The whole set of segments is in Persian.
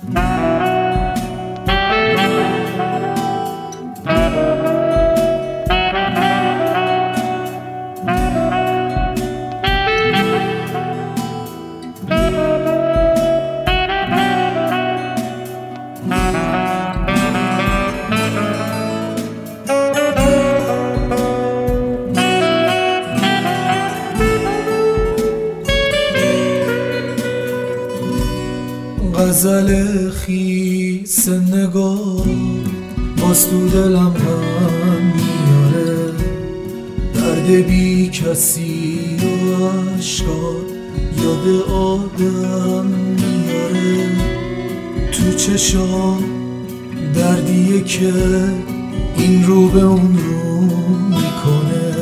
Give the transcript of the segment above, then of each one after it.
غزل خیس نگاه باز تو دلم هم میاره، درد بی کسی و عشقات یاد آدم میاره. تو چشام دردیه که این رو به اون رو میکنه،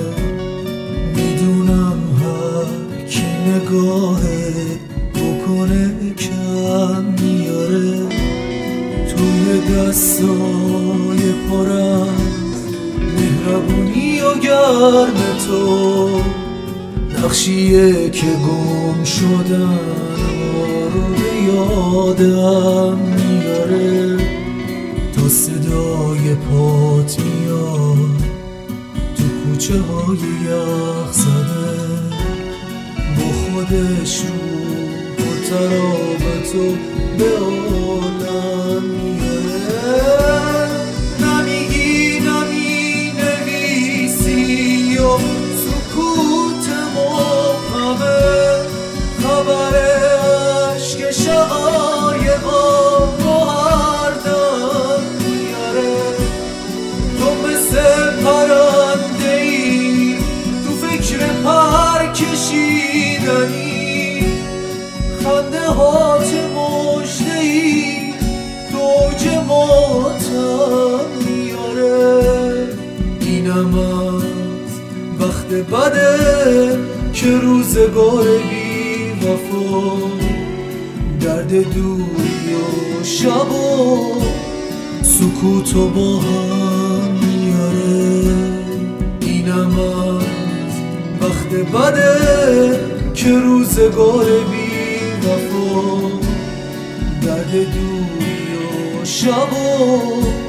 میدونم هر کی نگاهت بکنه کم میاره. توی دستای پر از مهربونی و گرم تو، نقشیه که گم شدن رو به یادم میاره. تا صدای پات میاد تو کوچه های یخ زده، با خودش رو و ترابطو به عالم میاره. نمیگی نمی نویسی و سکوت مبهمه، خبر عشق شقایقا رو هر دم میاره. تو مثل پرنده ای تو فکر پر کشیدنی، خنده هات مژده‌ای دوج ماتم میاره. اینم از وقت بده که روزگار بی وفا، درد دوری و شب و سکوت و با هم میاره. اینم از وقت بده که روزگار بی وفا، درد دوری و شب و